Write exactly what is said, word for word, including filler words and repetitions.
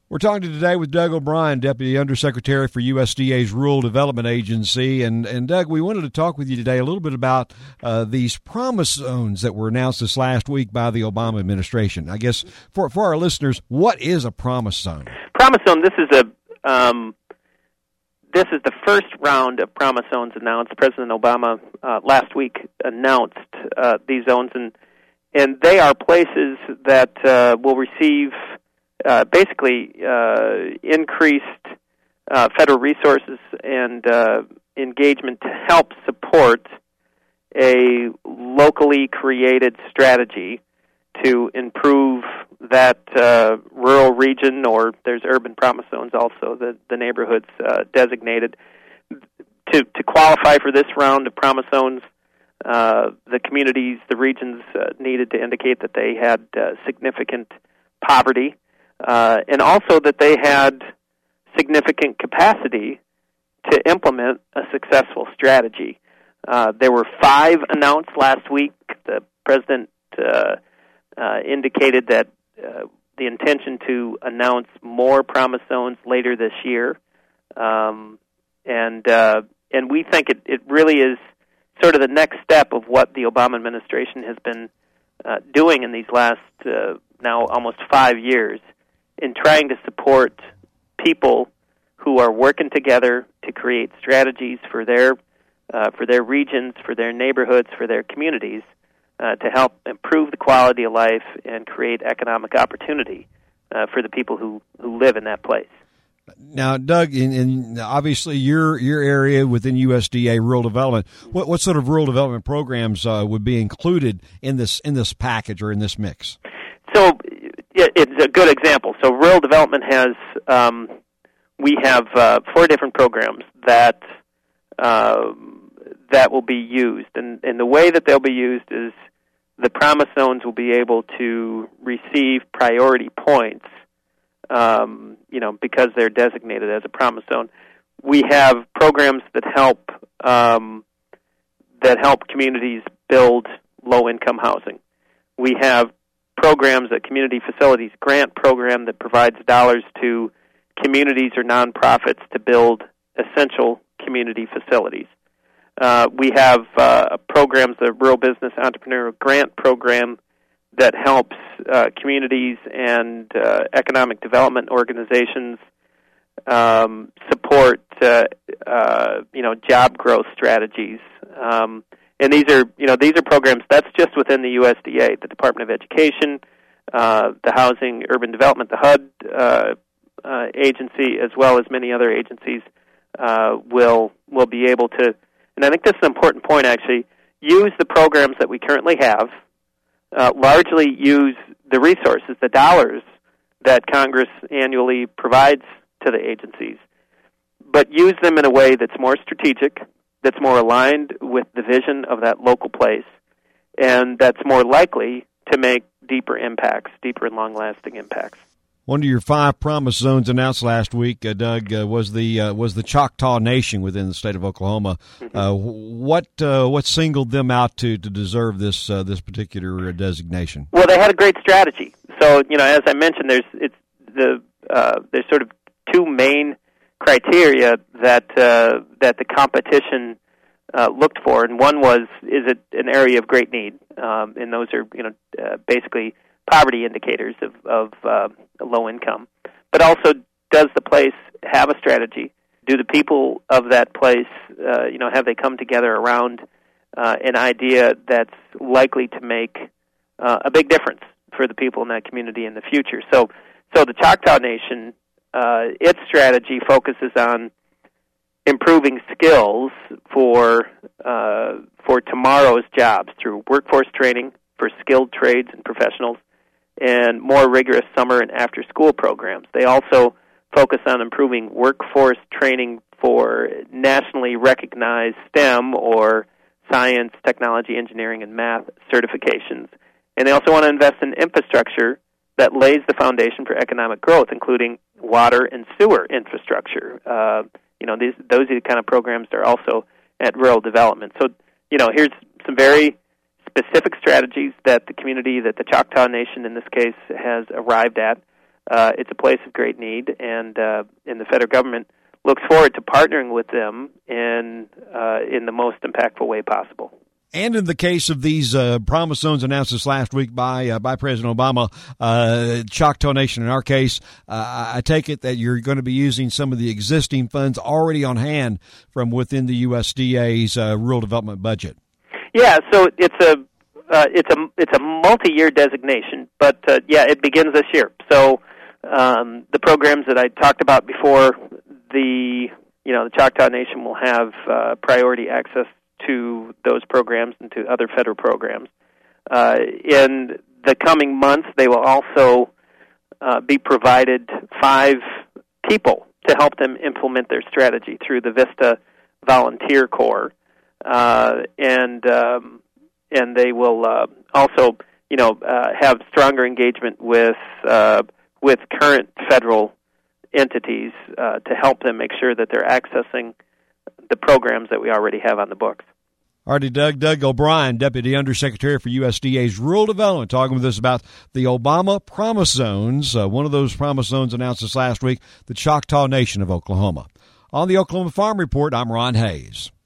We're talking today with Doug O'Brien, Deputy Undersecretary for U S D A's Rural Development Agency. And, and Doug, we wanted to talk with you today a little bit about uh, these promise zones that were announced this last week by the Obama administration. I guess for, for our listeners, what is a promise zone? Promise zone, this is a um, this is the first round of promise zones announced. President Obama uh, last week announced uh, these zones, and, and they are places that uh, will receive Uh, basically, uh, increased uh, federal resources and uh, engagement to help support a locally created strategy to improve that uh, rural region, or there's urban promise zones also, the, the neighborhoods uh, designated. To, to qualify for this round of promise zones, uh, the communities, the regions uh, needed to indicate that they had uh, significant poverty, Uh, and also that they had significant capacity to implement a successful strategy. Uh, there were five announced last week. The president uh, uh, indicated that uh, the intention to announce more promise zones later this year, um, and uh, and we think it, it really is sort of the next step of what the Obama administration has been uh, doing in these last uh, now almost five years. In trying to support people who are working together to create strategies for their uh, for their regions, for their neighborhoods, for their communities, uh, to help improve the quality of life and create economic opportunity uh, for the people who, who live in that place. Now, Doug, in, in obviously your your area within U S D A rural development, what what sort of rural development programs uh, would be included in this in this package or in this mix? So. It's a good example. So rural development has, um, we have uh, four different programs that uh, that will be used. And, and the way that they'll be used is the promise zones will be able to receive priority points, um, you know, because they're designated as a promise zone. We have programs that help um, that help communities build low-income housing. We have programs, a community facilities grant program that provides dollars to communities or nonprofits to build essential community facilities. Uh, we have uh, programs, the Rural Business Entrepreneurial Grant Program, that helps uh, communities and uh, economic development organizations um, support, uh, uh, you know, job growth strategies. Um, And these are, you know, these are programs that's just within the U S D A, the Department of Education, uh, the Housing Urban Development, the H U D uh, uh, agency, as well as many other agencies, uh, will will be able to. And I think this is an important point. Actually, use the programs that we currently have. Uh, largely use the resources, the dollars that Congress annually provides to the agencies, but use them in a way that's more strategic, that's more aligned with the vision of that local place, and that's more likely to make deeper impacts, deeper and long-lasting impacts. One of your five promise zones announced last week, uh, Doug, uh, was the uh, was the Choctaw Nation within the state of Oklahoma. Mm-hmm. Uh, what uh, what singled them out to, to deserve this uh, this particular designation? Well, they had a great strategy. So, you know, as I mentioned, there's it's the uh, there's sort of two main criteria that uh, that the competition uh, looked for, and one was, is it an area of great need? Um, and those are, you know, uh, basically poverty indicators of, of uh, low income. But also, does the place have a strategy? Do the people of that place, uh, you know, have they come together around uh, an idea that's likely to make uh, a big difference for the people in that community in the future? So, so the Choctaw Nation, Uh, its strategy focuses on improving skills for uh, for tomorrow's jobs through workforce training for skilled trades and professionals, and more rigorous summer and after-school programs. They also focus on improving workforce training for nationally recognized STEM or science, technology, engineering, and math certifications. And they also want to invest in infrastructure that lays the foundation for economic growth, including water and sewer infrastructure. Uh, you know, these, those are the kind of programs that are also at rural development. So, you know, here's some very specific strategies that the community, that the Choctaw Nation in this case, has arrived at. uh, it's a place of great need, and uh, and the federal government looks forward to partnering with them in uh, in the most impactful way possible. And in the case of these uh, promise zones announced this last week by uh, by President Obama, uh, Choctaw Nation in our case, uh, I take it that you're going to be using some of the existing funds already on hand from within the U S D A's uh, rural development budget. Yeah, so it's a uh, it's a it's a multi-year designation, but uh, yeah, it begins this year. So um, the programs that I talked about before, the you know the Choctaw Nation will have uh, priority access to those programs and to other federal programs. Uh, in the coming months, they will also uh, be provided five people to help them implement their strategy through the Vista Volunteer Corps, uh, and um, and they will uh, also, you know, uh, have stronger engagement with uh, with current federal entities uh, to help them make sure that they're accessing the programs that we already have on the books. Alrighty, Doug. Doug O'Brien, Deputy Undersecretary for U S D A's Rural Development, talking with us about the Obama Promise Zones, uh, one of those Promise Zones announced this last week, the Choctaw Nation of Oklahoma. On the Oklahoma Farm Report, I'm Ron Hayes.